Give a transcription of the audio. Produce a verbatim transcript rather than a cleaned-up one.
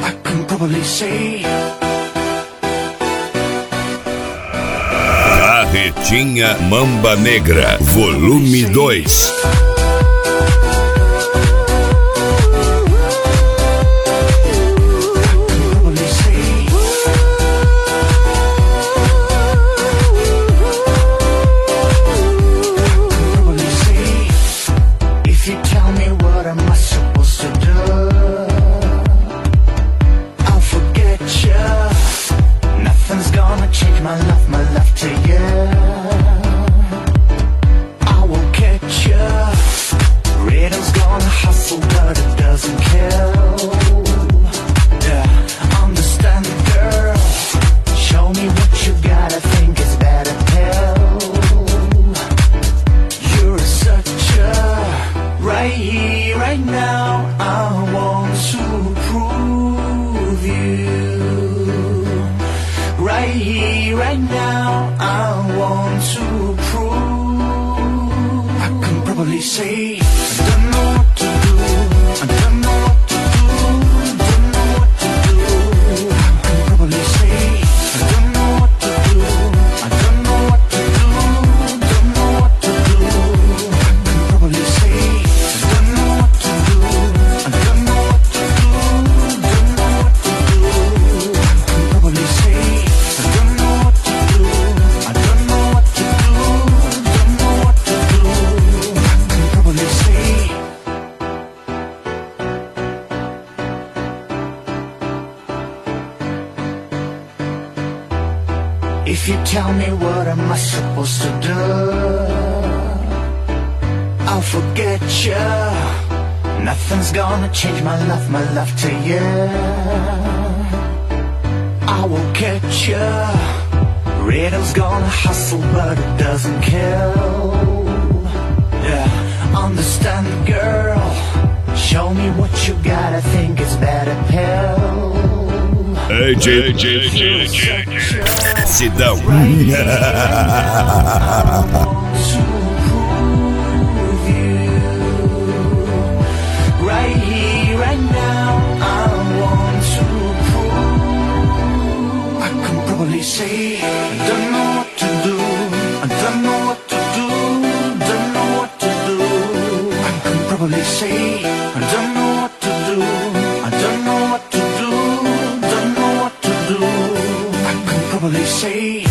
I can probably say. Carretinha Mamba Negra, volume dois. If you tell me what am I supposed to do, I'll forget you. Nothing's gonna change my love, my love to you. I will catch you. Rhythm's gonna hustle but it doesn't kill. Yeah, understand girl. Show me what you got, I think it's better pill. A J, A J, A J, A J. Sidão. Right here, right now, I want to prove. I can probably say, I don't know what to do. I don't know what to do. Don't know what to do. I can probably say, I don't know what to do. I don't know what to do. Don't know what to do. I can probably say.